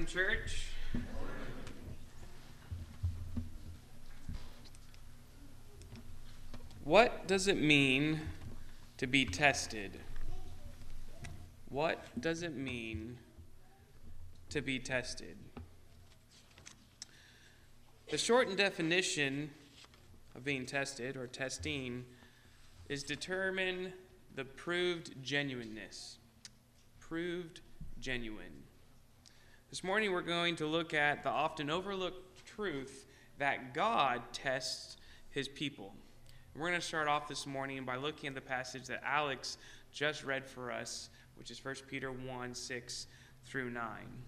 morning, church. What does it mean to be tested? What does it mean to be tested? The shortened definition of being tested or testing is determine the proved genuineness. Proved genuine. This morning we're going to look at the often overlooked truth that God tests his people. We're going to start off this morning by looking at the passage that Alex just read for us, which is 1 Peter 1, 6 through 9.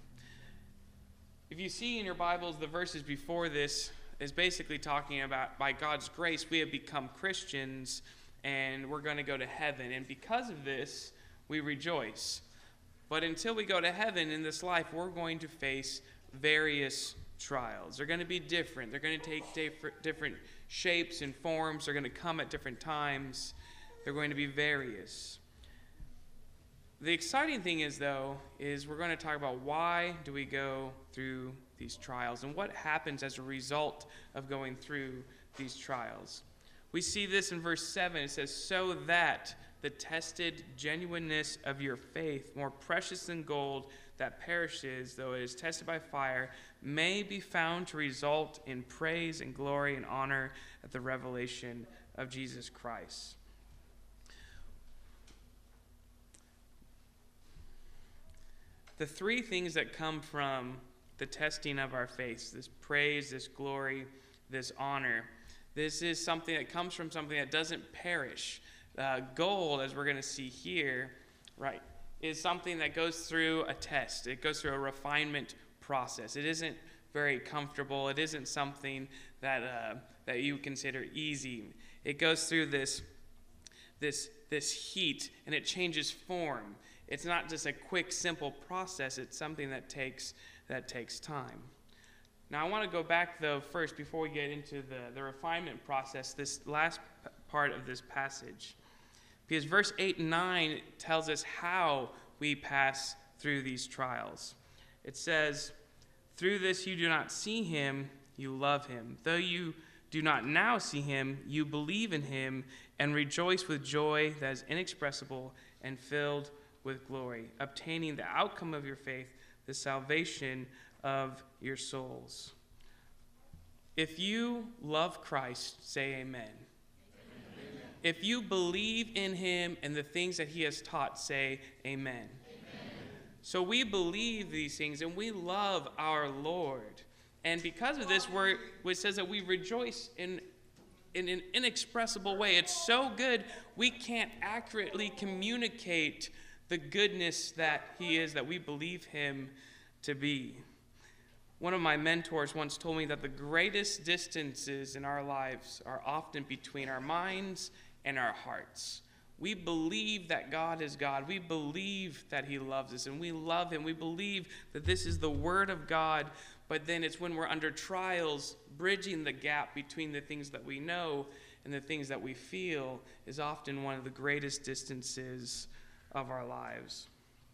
If you see in your Bibles, the verses before this is basically talking about by God's grace we have become Christians and we're going to go to heaven. And because of this, we rejoice. But until we go to heaven in this life, we're going to face various trials. They're going to be different. They're going to take different shapes and forms. They're going to come at different times. They're going to be various. The exciting thing is, though, is we're going to talk about why do we go through these trials and what happens as a result of going through these trials. We see this in verse 7. It says, so that the tested genuineness of your faith, more precious than gold that perishes, though it is tested by fire, may be found to result in praise and glory and honor at the revelation of Jesus Christ. The three things that come from the testing of our faith, this praise, this glory, this honor, this is something that comes from something that doesn't perish. Gold, as we're going to see here, right, is something that goes through a test. It goes through a refinement process. It isn't very comfortable. It isn't something that you consider easy. It goes through this heat, and it changes form. It's not just a quick, simple process. It's something that takes time. Now, I want to go back, though, first, before we get into the refinement process, this last part of this passage. Because verse 8 and 9 tells us how we pass through these trials. It says, through this you do not see him, you love him. Though you do not now see him, you believe in him and rejoice with joy that is inexpressible and filled with glory, obtaining the outcome of your faith, the salvation of your souls. If you love Christ, say amen. If you believe in him and the things that he has taught, say amen. Amen. So we believe these things and we love our Lord. And because of this, it says that we rejoice in an inexpressible way. It's so good, we can't accurately communicate the goodness that he is, that we believe him to be. One of my mentors once told me that the greatest distances in our lives are often between our minds and our hearts. We believe that God is God. We believe that he loves us, and we love him. We believe that this is the word of God, but then it's when we're under trials, bridging the gap between the things that we know and the things that we feel is often one of the greatest distances of our lives.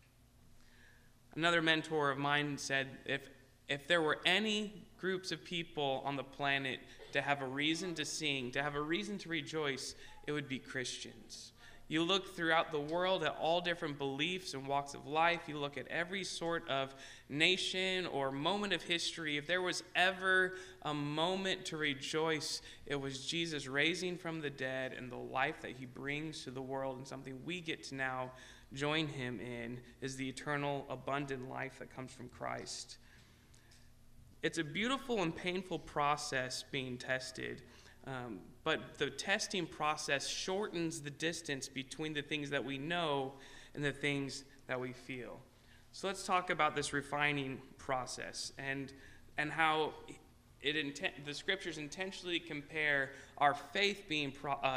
Another mentor of mine said, if there were any groups of people on the planet to have a reason to sing, to have a reason to rejoice, it would be Christians. You look throughout the world at all different beliefs and walks of life. You look at every sort of nation or moment of history. If there was ever a moment to rejoice, it was Jesus raising from the dead and the life that he brings to the world, and something we get to now join him in is the eternal, abundant life that comes from Christ. It's a beautiful and painful process being tested, but the testing process shortens the distance between the things that we know and the things that we feel. So let's talk about this refining process and how the scriptures intentionally compare our faith being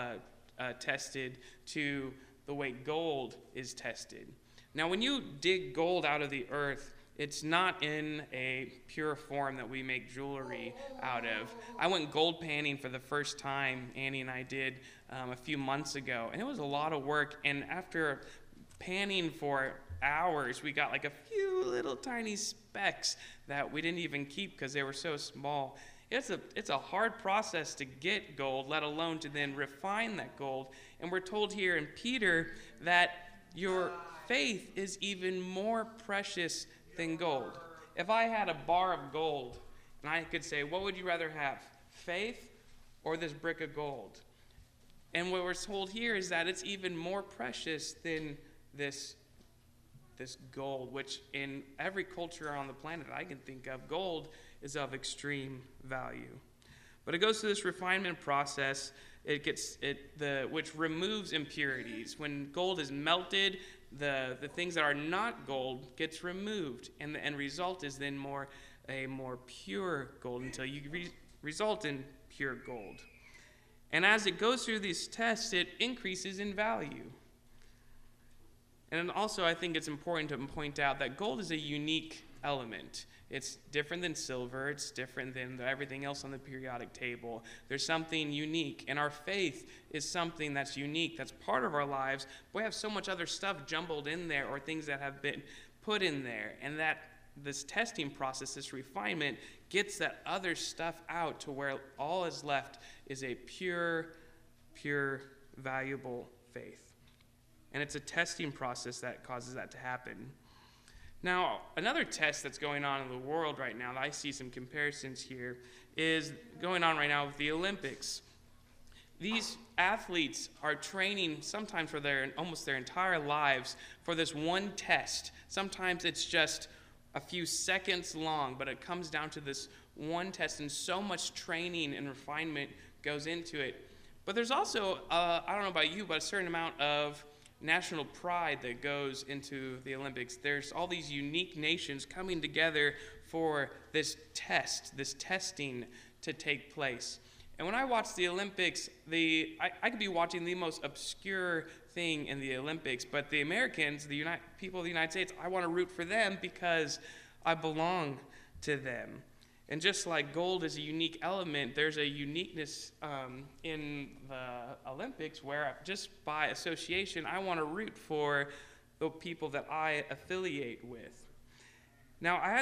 tested to the way gold is tested. Now, when you dig gold out of the earth, it's not in a pure form that we make jewelry out of. I went gold panning for the first time, Annie and I did, a few months ago, and it was a lot of work. And after panning for hours. We got like a few little tiny specks that we didn't even keep because they were so small. It's a hard process to get gold, let alone to then refine that gold. And we're told here in Peter that your faith is even more precious than gold. If I had a bar of gold and I could say, what would you rather have, faith or this brick of gold? And what we're told here is that it's even more precious than this gold, which in every culture on the planet I can think of, gold is of extreme value. But it goes through this refinement process. Which removes impurities. When gold is melted, the things that are not gold gets removed, and the end result is then a more pure gold until you result in pure gold. And as it goes through these tests, it increases in value. And also, I think it's important to point out that gold is a unique element. It's different than silver. It's different than everything else on the periodic table. There's something unique. And our faith is something that's unique, that's part of our lives. But we have so much other stuff jumbled in there, or things that have been put in there. And that this testing process, this refinement, gets that other stuff out to where all is left is a pure, valuable faith. And it's a testing process that causes that to happen. Now, another test that's going on in the world right now, I see some comparisons here, is going on right now with the Olympics. These athletes are training sometimes for almost their entire lives for this one test. Sometimes it's just a few seconds long, but it comes down to this one test, and so much training and refinement goes into it. But there's also, I don't know about you, but a certain amount of national pride that goes into the Olympics. There's all these unique nations coming together for this testing to take place. And when I watch the Olympics, I could be watching the most obscure thing in the Olympics, but the Americans, people of the United States, I want to root for them because I belong to them. And just like gold is a unique element, there's a uniqueness in the Olympics where just by association, I want to root for the people that I affiliate with. Now, I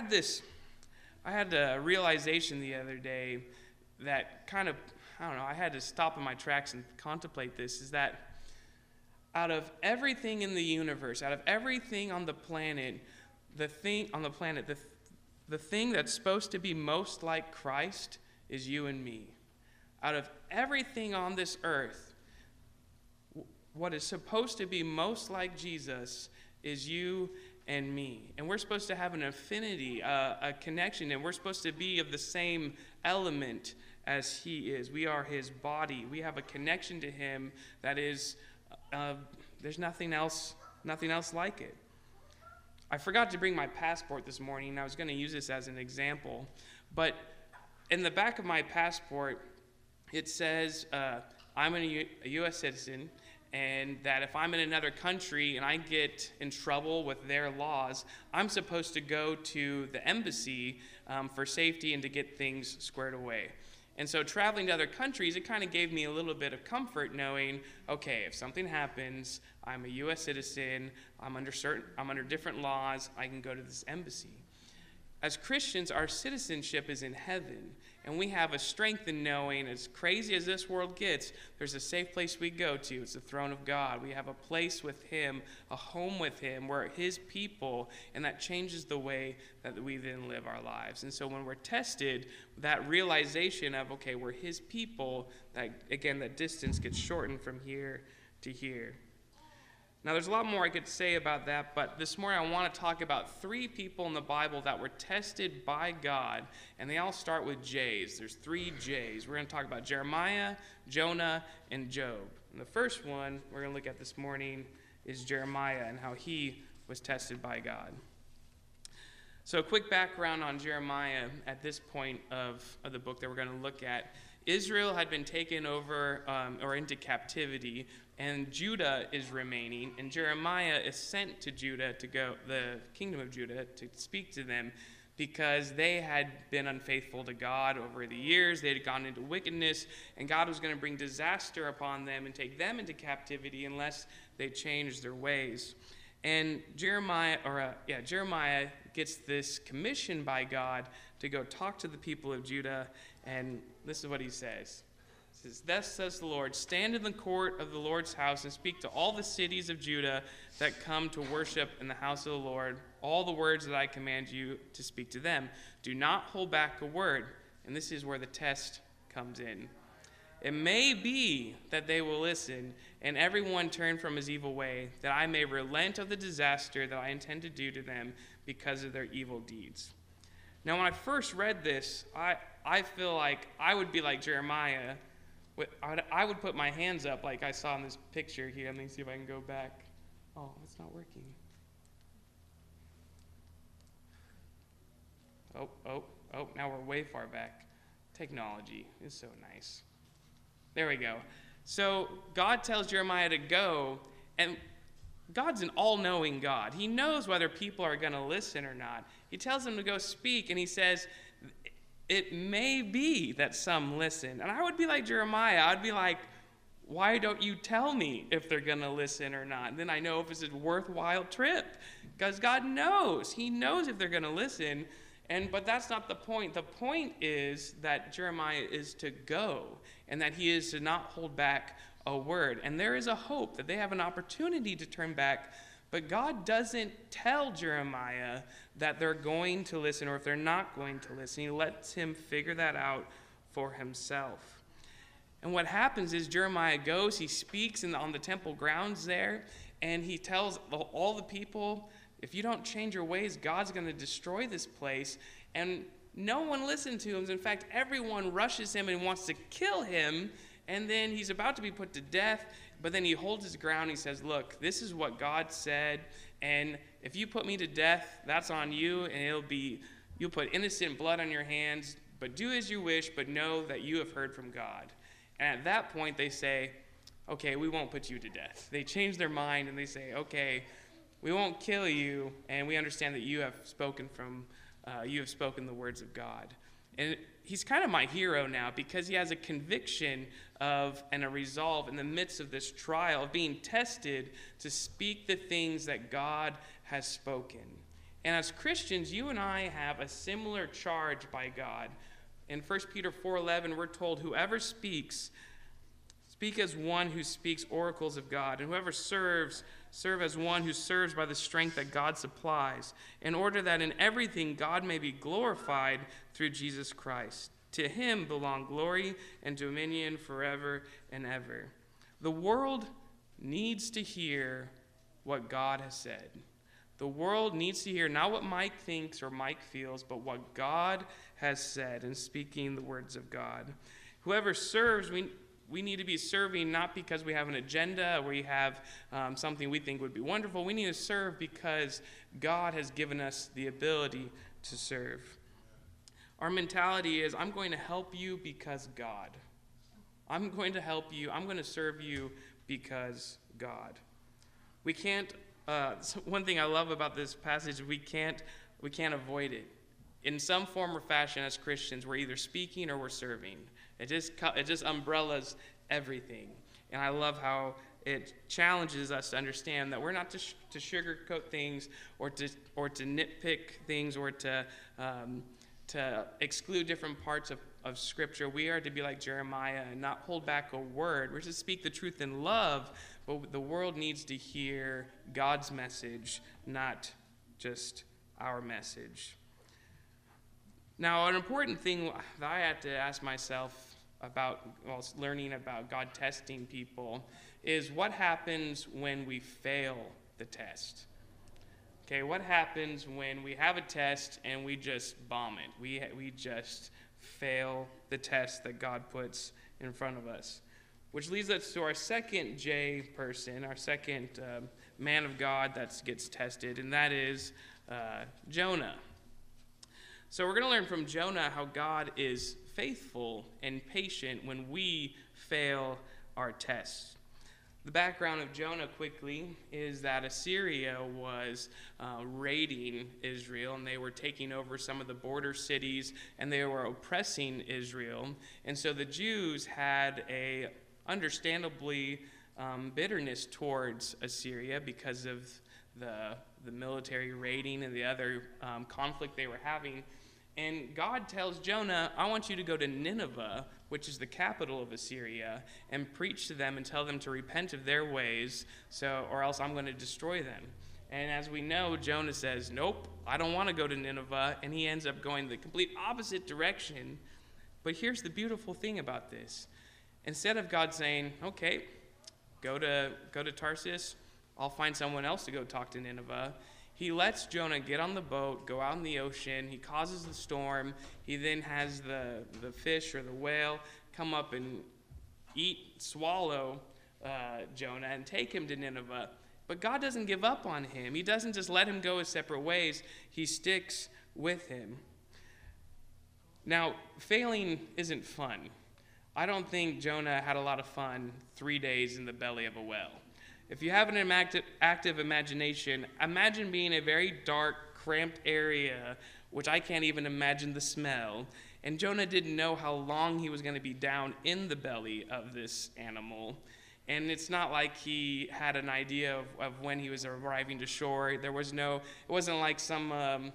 had a realization the other day that I had to stop in my tracks and contemplate this, is that out of everything in the universe, out of everything on the planet, the thing that's supposed to be most like Christ is you and me. Out of everything on this earth, what is supposed to be most like Jesus is you and me. And we're supposed to have an affinity, a connection, and we're supposed to be of the same element as he is. We are his body. We have a connection to him that is, there's nothing else like it. I forgot to bring my passport this morning, and I was going to use this as an example. But in the back of my passport, it says I'm a U.S. citizen, and that if I'm in another country and I get in trouble with their laws, I'm supposed to go to the embassy for safety and to get things squared away. And so traveling to other countries, it kind of gave me a little bit of comfort knowing, okay, if something happens, I'm a U.S. citizen, I'm under different laws, I can go to this embassy. As Christians, our citizenship is in heaven, and we have a strength in knowing, as crazy as this world gets, there's a safe place we go to. It's the throne of God. We have a place with him, a home with him. We're his people, and that changes the way that we then live our lives. And so when we're tested, that realization of, okay, we're his people, that distance gets shortened from here to here. Now, there's a lot more I could say about that, but this morning I want to talk about 3 people in the Bible that were tested by God, and they all start with J's. There's 3 J's. We're going to talk about Jeremiah, Jonah, and Job. And the first one we're going to look at this morning is Jeremiah and how he was tested by God. So a quick background on Jeremiah at this point of the book that we're going to look at. Israel had been taken over or into captivity, and Judah is remaining, and Jeremiah is sent to Judah the kingdom of Judah, to speak to them because they had been unfaithful to God over the years. They had gone into wickedness, and God was going to bring disaster upon them and take them into captivity unless they changed their ways. And Jeremiah gets this commission by God to go talk to the people of Judah, and this is what he says. He says, "Thus says the Lord, stand in the court of the Lord's house and speak to all the cities of Judah that come to worship in the house of the Lord, all the words that I command you to speak to them. Do not hold back a word." And this is where the test comes in. "It may be that they will listen, and everyone turn from his evil way, that I may relent of the disaster that I intend to do to them because of their evil deeds." Now, when I first read this, I feel like I would be like Jeremiah. I would put my hands up like I saw in this picture here. Let me see if I can go back. Oh, it's not working. Oh, now we're way far back. Technology is so nice. There we go. So God tells Jeremiah to go, and God's an all-knowing God. He knows whether people are going to listen or not. He tells them to go speak, and he says, it may be that some listen. And I would be like Jeremiah. I'd be like, why don't you tell me if they're going to listen or not? And then I know if it's a worthwhile trip, because God knows. He knows if they're going to listen. But that's not the point. The point is that Jeremiah is to go, and that he is to not hold back a word. And there is a hope that they have an opportunity to turn back, but God doesn't tell Jeremiah that they're going to listen or if they're not going to listen. He lets him figure that out for himself. And what happens is Jeremiah goes, he speaks on the temple grounds there, and he tells all the people, if you don't change your ways, God's going to destroy this place. And no one listened to him. In fact, everyone rushes him and wants to kill him. And then he's about to be put to death. But then he holds his ground. He says, look, this is what God said. And if you put me to death, that's on you. And you'll put innocent blood on your hands. But do as you wish, but know that you have heard from God. And at that point, they say, okay, we won't put you to death. They change their mind and they say, okay, we won't kill you, and we understand that you have spoken the words of God. And he's kind of my hero now because he has a conviction and a resolve in the midst of this trial of being tested to speak the things that God has spoken. And as Christians, you and I have a similar charge by God. In 1 Peter 4:11, we're told, whoever speak as one who speaks oracles of God, and whoever serve as one who serves by the strength that God supplies, in order that in everything God may be glorified through Jesus Christ. To him belong glory and dominion forever and ever. The world needs to hear what God has said. The world needs to hear not what Mike thinks or Mike feels, but what God has said, and speaking the words of God. Whoever serves, we need to be serving not because we have an agenda or we have something we think would be wonderful. We need to serve because God has given us the ability to serve. Our mentality is, I'm going to help you because God. I'm going to help you. I'm going to serve you because God. We can't, one thing I love about this passage, we can't avoid it. In some form or fashion as Christians, we're either speaking or we're serving. It just umbrellas everything. And I love how it challenges us to understand that we're not to sugarcoat things or to nitpick things or to exclude different parts of Scripture. We are to be like Jeremiah and not hold back a word. We're to speak the truth in love, but the world needs to hear God's message, not just our message. Now, an important thing that I had to ask myself while learning about God testing people is what happens when we fail the test. Okay, what happens when we have a test and we just bomb it? We just fail the test that God puts in front of us. Which leads us to our second J person, our second man of God that gets tested, and that is Jonah. So we're going to learn from Jonah how God is faithful and patient when we fail our tests. The background of Jonah quickly is that Assyria was raiding Israel, and they were taking over some of the border cities, and they were oppressing Israel. And so the Jews had understandably bitterness towards Assyria because of the military raiding and the other conflict they were having. And God tells Jonah, I want you to go to Nineveh, which is the capital of Assyria, and preach to them and tell them to repent of their ways, or else I'm going to destroy them. And as we know, Jonah says, nope, I don't want to go to Nineveh, and he ends up going the complete opposite direction. But here's the beautiful thing about this. Instead of God saying, okay, go to Tarsus, I'll find someone else to go talk to Nineveh, he lets Jonah get on the boat, go out in the ocean. He causes the storm. He then has the fish or the whale come up and swallow Jonah and take him to Nineveh. But God doesn't give up on him. He doesn't just let him go his separate ways. He sticks with him. Now, failing isn't fun. I don't think Jonah had a lot of fun 3 days in the belly of a whale. If you have an active imagination, imagine being in a very dark, cramped area, which I can't even imagine the smell. And Jonah didn't know how long he was going to be down in the belly of this animal. And it's not like he had an idea of when he was arriving to shore. It wasn't like some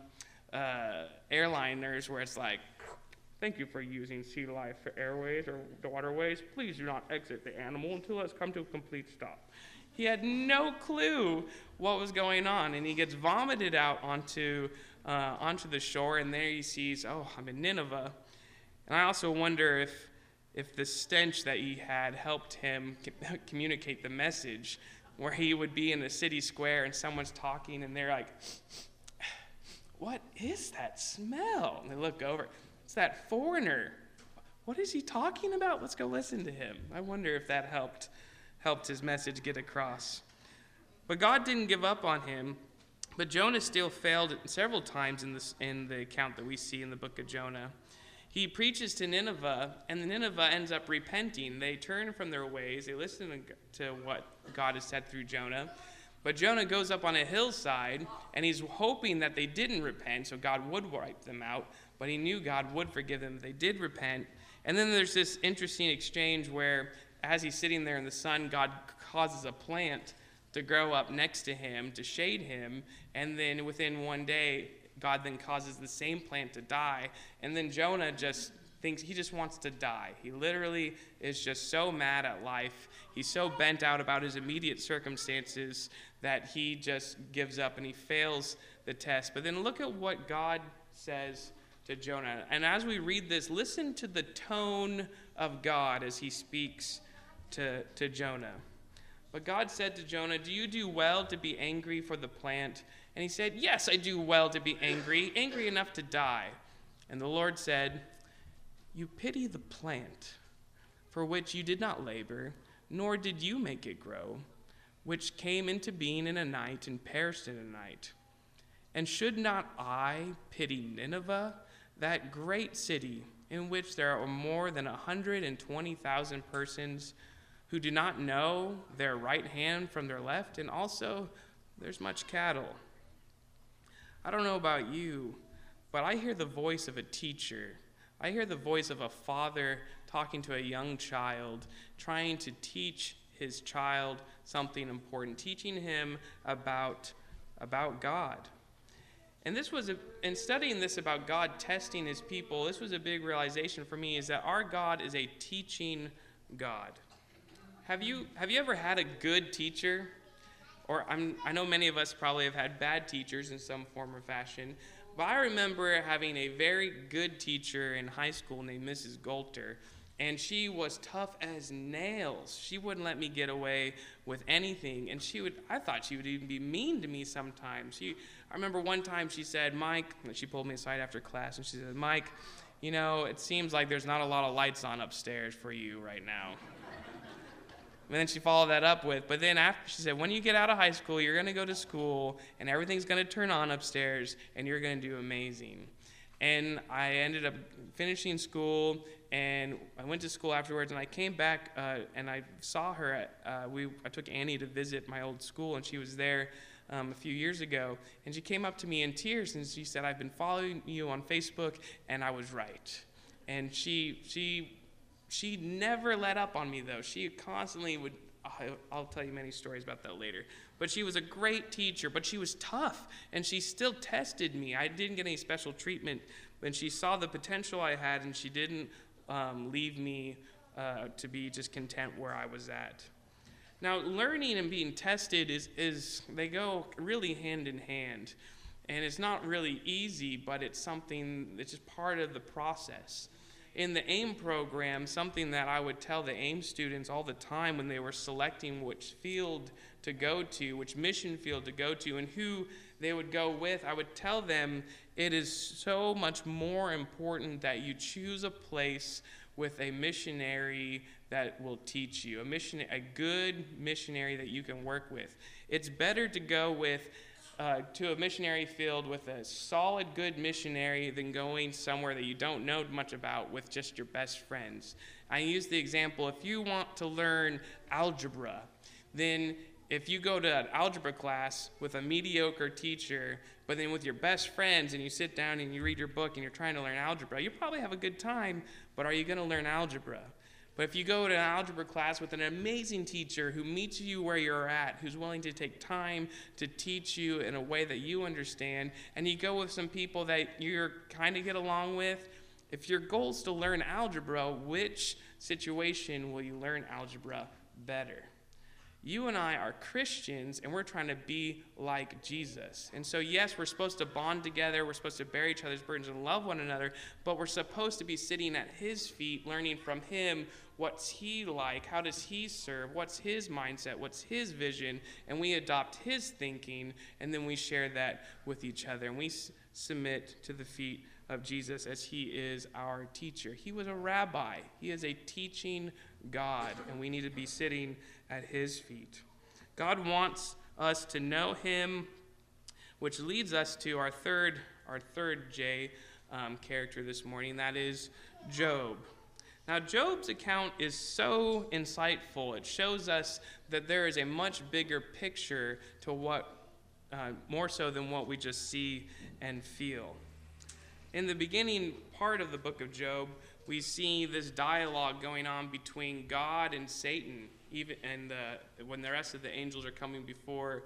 airliners where it's like, thank you for using Sea Life Airways or the waterways. Please do not exit the animal until it's come to a complete stop. He had no clue what was going on, and he gets vomited out onto the shore, and there he sees, oh, I'm in Nineveh. And I also wonder if the stench that he had helped him communicate the message, where he would be in the city square and someone's talking, and they're like, what is that smell? And they look over. It's that foreigner. What is he talking about? Let's go listen to him. I wonder if that helped his message get across. But God didn't give up on him. But Jonah still failed several times in the account that we see in the book of Jonah. He preaches to Nineveh, and Nineveh ends up repenting. They turn from their ways. They listen to what God has said through Jonah. But Jonah goes up on a hillside, and he's hoping that they didn't repent, so God would wipe them out. But he knew God would forgive them if they did repent. And then there's this interesting exchange where, as he's sitting there in the sun, God causes a plant to grow up next to him, to shade him. And then within one day, God then causes the same plant to die. And then Jonah just thinks he just wants to die. He literally is just so mad at life. He's so bent out about his immediate circumstances that he just gives up and he fails the test. But then look at what God says to Jonah. And as we read this, listen to the tone of God as he speaks to Jonah. But God said to Jonah, do you do well to be angry for the plant? And he said, yes, I do well to be angry enough to die. And the Lord said, you pity the plant for which you did not labor, nor did you make it grow, which came into being in a night and perished in a night. And should not I pity Nineveh, that great city in which there are more than 120,000 persons who do not know their right hand from their left, and also there's much cattle. I don't know about you, but I hear the voice of a teacher. I hear the voice of a father talking to a young child, trying to teach his child something important, teaching him about God. And in studying this about God testing his people, this was a big realization for me, is that our God is a teaching God. Have you ever had a good teacher? Or I know many of us probably have had bad teachers in some form or fashion, but I remember having a very good teacher in high school named Mrs. Golter, and she was tough as nails. She wouldn't let me get away with anything, and I thought she would even be mean to me sometimes. I remember one time she said, Mike, she pulled me aside after class, and she said, Mike, it seems like there's not a lot of lights on upstairs for you right now. And then she followed that up with, but then after she said, when you get out of high school, you're going to go to school, and everything's going to turn on upstairs, and you're going to do amazing. And I ended up finishing school, and I went to school afterwards, and I came back, and I saw her I took Annie to visit my old school, and she was there a few years ago, and she came up to me in tears, and she said, I've been following you on Facebook, and I was right. And she never let up on me, though. She constantly would I'll tell you many stories about that later. But she was a great teacher, but she was tough, and she still tested me. I didn't get any special treatment, and she saw the potential I had, and she didn't leave me to be just content where I was at. Now, learning and being tested they go really hand in hand. And it's not really easy, but it's just part of the process. In the AIM program, something that I would tell the AIM students all the time when they were selecting which field to go to, which mission field to go to, and who they would go with, I would tell them it is so much more important that you choose a place with a missionary that will teach you, a good missionary that you can work with. It's better to go to a missionary field with a solid, good missionary than going somewhere that you don't know much about with just your best friends. I use the example, if you want to learn algebra, then if you go to an algebra class with a mediocre teacher, but then with your best friends and you sit down and you read your book and you're trying to learn algebra, you probably have a good time, but are you going to learn algebra? But if you go to an algebra class with an amazing teacher who meets you where you're at, who's willing to take time to teach you in a way that you understand, and you go with some people that you're kind of get along with, if your goal is to learn algebra, which situation will you learn algebra better? You and I are Christians, and we're trying to be like Jesus. And so, yes, we're supposed to bond together. We're supposed to bear each other's burdens and love one another. But we're supposed to be sitting at his feet, learning from him. What's he like? How does he serve? What's his mindset? What's his vision? And we adopt his thinking, and then we share that with each other. And we submit to the feet of Jesus as he is our teacher. He was a rabbi. He is a teaching God, and we need to be sitting at his feet. God wants us to know him, which leads us to our third J character this morning. That is Job. Now, Job's account is so insightful. It shows us that there is a much bigger picture to what, more so than what we just see and feel. In the beginning part of the book of Job, we see this dialogue going on between God and Satan, when the rest of the angels are coming before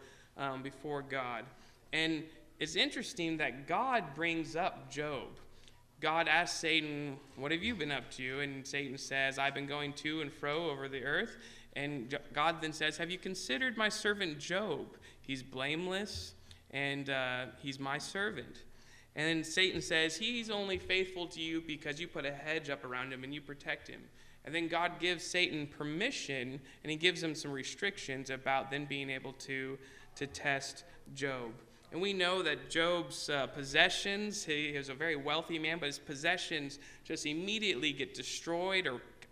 God. And it's interesting that God brings up Job. God asks Satan, "What have you been up to?" And Satan says, "I've been going to and fro over the earth." And God then says, "Have you considered my servant Job? He's blameless, and he's my servant." And then Satan says, "He's only faithful to you because you put a hedge up around him and you protect him." And then God gives Satan permission, and he gives him some restrictions about then being able to test Job. And we know that Job's possessions, he is a very wealthy man, but his possessions just immediately get destroyed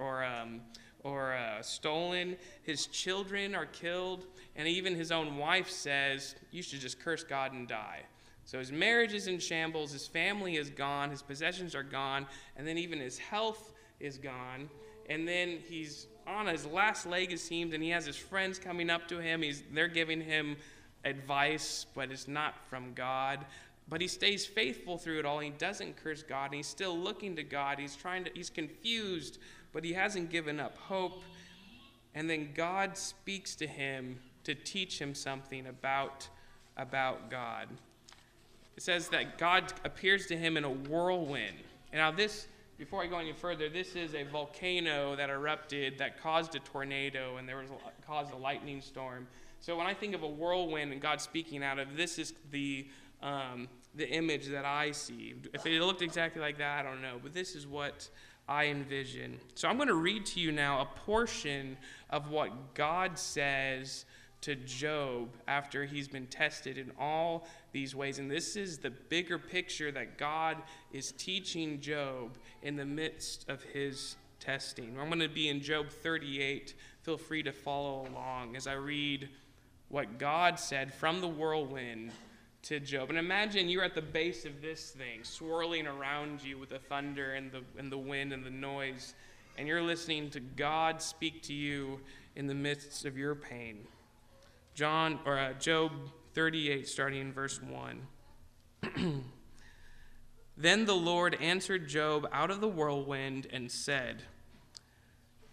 or stolen. His children are killed, and even his own wife says, "You should just curse God and die." So his marriage is in shambles, his family is gone, his possessions are gone, and then even his health is gone. And then he's on his last leg, it seems, and he has his friends coming up to him. They're giving him advice, but it's not from God. But he stays faithful through it all. He doesn't curse God, and he's still looking to God. He's confused, but he hasn't given up hope. And then God speaks to him to teach him something about God. It says that God appears to him in a whirlwind. And now this, before I go any further, this is a volcano that erupted that caused a tornado, and caused a lightning storm. So when I think of a whirlwind and God speaking out of, this is the image that I see. If it looked exactly like that, I don't know, but this is what I envision. So I'm going to read to you now a portion of what God says to Job after he's been tested in all these ways. And this is the bigger picture that God is teaching Job in the midst of his testing. I'm going to be in Job 38. Feel free to follow along as I read what God said from the whirlwind to Job. And imagine you're at the base of this thing, swirling around you with the thunder and the wind and the noise, and you're listening to God speak to you in the midst of your pain. Job 38, starting in verse 1. Then the Lord answered Job out of the whirlwind and said,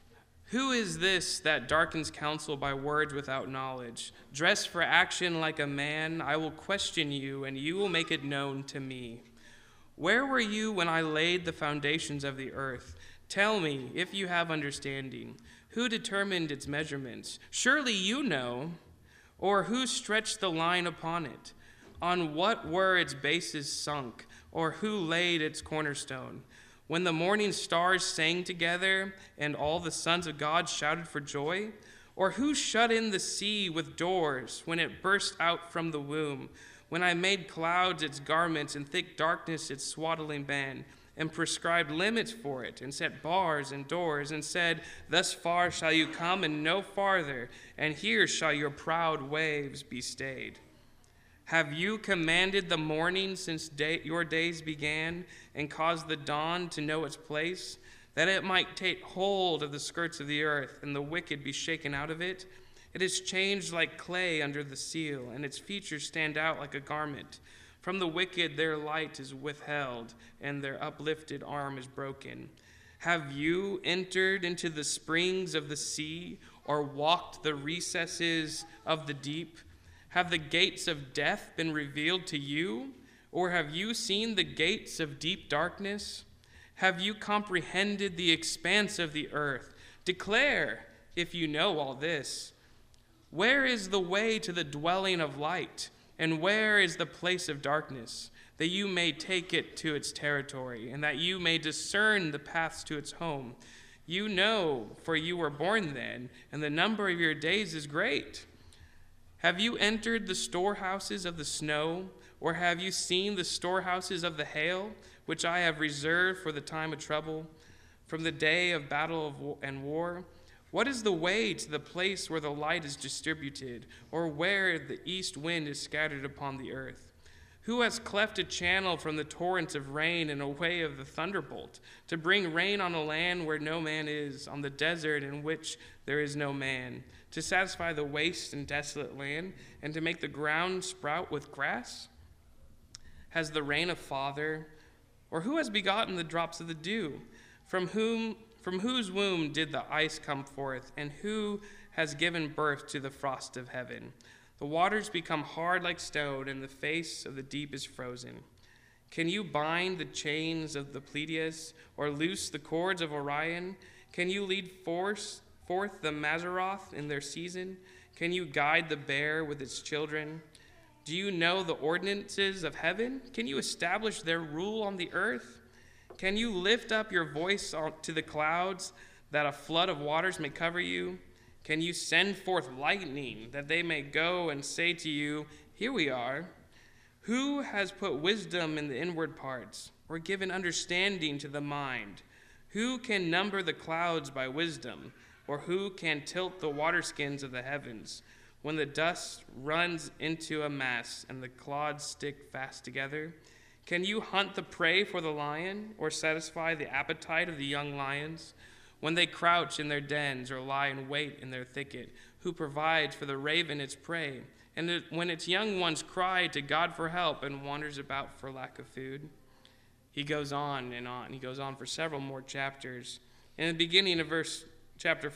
Who is this that darkens counsel by words without knowledge? Dress for action like a man, I will question you, and you will make it known to me. Where were you when I laid the foundations of the earth? Tell me, if you have understanding. Who determined its measurements? Surely you know. Or who stretched the line upon it? On what were its bases sunk? Or who laid its cornerstone? When the morning stars sang together and all the sons of God shouted for joy? Or who shut in the sea with doors when it burst out from the womb? When I made clouds its garments and thick darkness its swaddling band, and prescribed limits for it, and set bars and doors, and said, thus far shall you come and no farther, and here shall your proud waves be stayed. Have you commanded the morning since your days began, and caused the dawn to know its place, that it might take hold of the skirts of the earth, and the wicked be shaken out of it? It is changed like clay under the seal, and its features stand out like a garment. From the wicked their light is withheld, and their uplifted arm is broken. Have you entered into the springs of the sea, or walked the recesses of the deep? Have the gates of death been revealed to you? Or have you seen the gates of deep darkness? Have you comprehended the expanse of the earth? Declare, if you know all this. Where is the way to the dwelling of light? And where is the place of darkness, that you may take it to its territory, and that you may discern the paths to its home? You know, for you were born then, and the number of your days is great. Have you entered the storehouses of the snow, or have you seen the storehouses of the hail, which I have reserved for the time of trouble, from the day of battle and war? What is the way to the place where the light is distributed, or where the east wind is scattered upon the earth? Who has cleft a channel from the torrents of rain and a way of the thunderbolt, to bring rain on a land where no man is, on the desert in which there is no man, to satisfy the waste and desolate land, and to make the ground sprout with grass? Has the rain a father, or who has begotten the drops of the dew? From whose womb did the ice come forth, and who has given birth to the frost of heaven? The waters become hard like stone, and the face of the deep is frozen. Can you bind the chains of the Pleiades, or loose the cords of Orion? Can you lead forth the Mazzaroth in their season? Can you guide the bear with its children? Do you know the ordinances of heaven? Can you establish their rule on the earth? Can you lift up your voice to the clouds, that a flood of waters may cover you? Can you send forth lightning, that they may go and say to you, here we are? Who has put wisdom in the inward parts, or given understanding to the mind? Who can number the clouds by wisdom, or who can tilt the waterskins of the heavens? When the dust runs into a mass, and the clods stick fast together? Can you hunt the prey for the lion, or satisfy the appetite of the young lions? When they crouch in their dens, or lie in wait in their thicket, who provides for the raven its prey? And when its young ones cry to God for help and wanders about for lack of food? He goes on and on. He goes on for several more chapters. In the beginning of chapter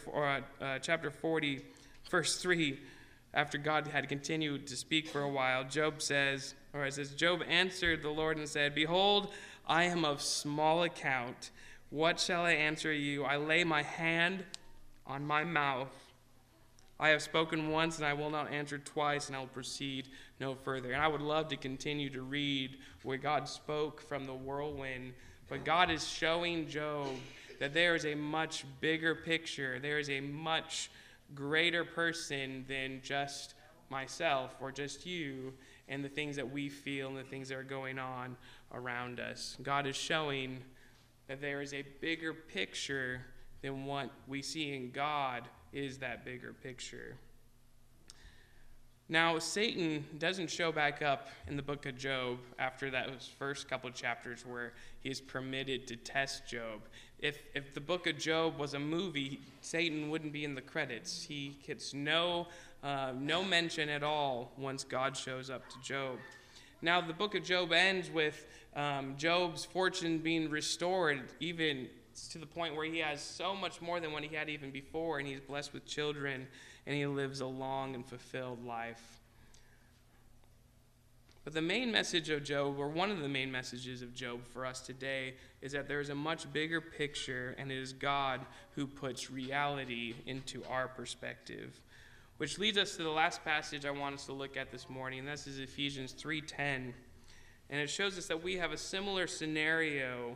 40, verse 3, after God had continued to speak for a while, Job says, Job answered the Lord and said, behold, I am of small account. What shall I answer you? I lay my hand on my mouth. I have spoken once, and I will not answer twice, and I will proceed no further. And I would love to continue to read where God spoke from the whirlwind, but God is showing Job that there is a much bigger picture. There is a much greater person than just myself or just you and the things that we feel and the things that are going on around us. God is showing that there is a bigger picture than what we see, and God is that bigger picture. Now, Satan doesn't show back up in the book of Job after those first couple of chapters where he is permitted to test Job. If the book of Job was a movie, Satan wouldn't be in the credits. He gets no mention at all once God shows up to Job. Now, the book of Job ends with Job's fortune being restored, even It's to the point where he has so much more than what he had even before, and he's blessed with children, and he lives a long and fulfilled life. But the main message of Job, or one of the main messages of Job for us today, is that there is a much bigger picture, and it is God who puts reality into our perspective. Which leads us to the last passage I want us to look at this morning, and this is Ephesians 3:10. And it shows us that we have a similar scenario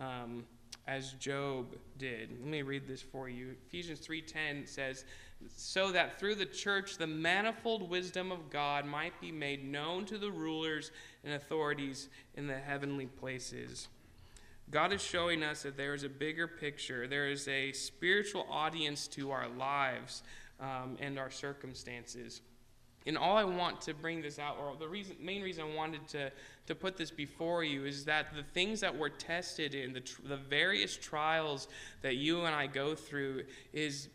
as Job did. Let me read this for you. Ephesians 3:10 says, "So that through the church the manifold wisdom of God might be made known to the rulers and authorities in the heavenly places." God is showing us that there is a bigger picture. There is a spiritual audience to our lives and our circumstances. And all I want to bring this out, or the main reason I wanted to put this before you, is that the things that we're tested in, the various trials that you and I go through, is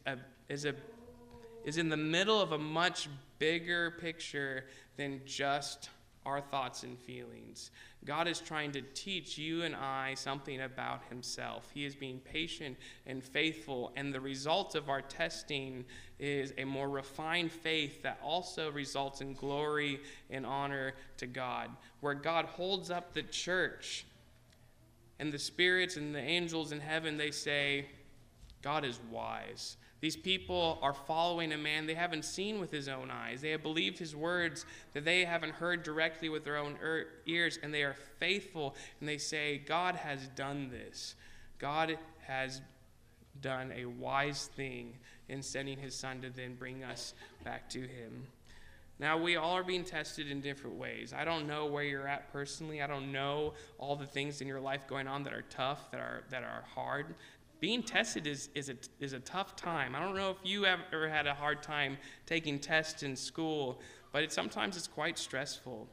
in the middle of a much bigger picture than just our thoughts and feelings. God is trying to teach you and I something about himself. He is being patient and faithful, and the result of our testing is a more refined faith that also results in glory and honor to God, where God holds up the church, and the spirits and the angels in heaven, they say, God is wise. These people are following a man they haven't seen with his own eyes. They have believed his words that they haven't heard directly with their own ears, and they are faithful, and they say, God has done this. God has done a wise thing in sending his son to then bring us back to him. Now, we all are being tested in different ways. I don't know where you're at personally. I don't know all the things in your life going on that are tough, that are hard. Being tested is a tough time. I don't know if you ever had a hard time taking tests in school, but sometimes it's quite stressful.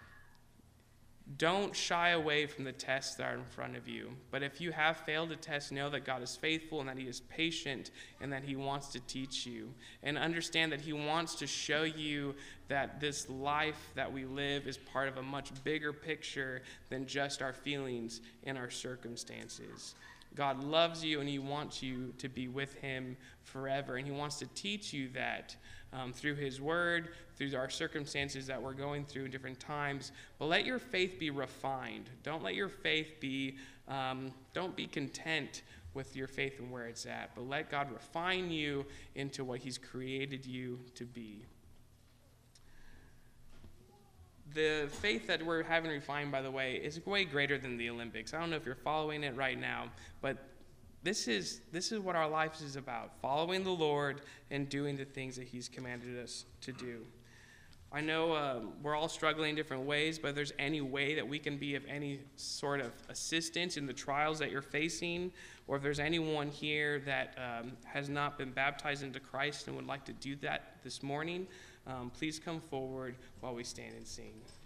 Don't shy away from the tests that are in front of you. But if you have failed a test, know that God is faithful and that he is patient and that he wants to teach you. And understand that he wants to show you that this life that we live is part of a much bigger picture than just our feelings and our circumstances. God loves you, and he wants you to be with him forever. And he wants to teach you that through his word, through our circumstances that we're going through in different times. But let your faith be refined. Don't let your faith be, don't be content with your faith and where it's at. But let God refine you into what he's created you to be. The faith that we're having refined, by the way, is way greater than the Olympics. I don't know if you're following it right now, but this is what our life is about, following the Lord and doing the things that he's commanded us to do. I know we're all struggling in different ways, but if there's any way that we can be of any sort of assistance in the trials that you're facing, or if there's anyone here that has not been baptized into Christ and would like to do that this morning, please come forward while we stand and sing.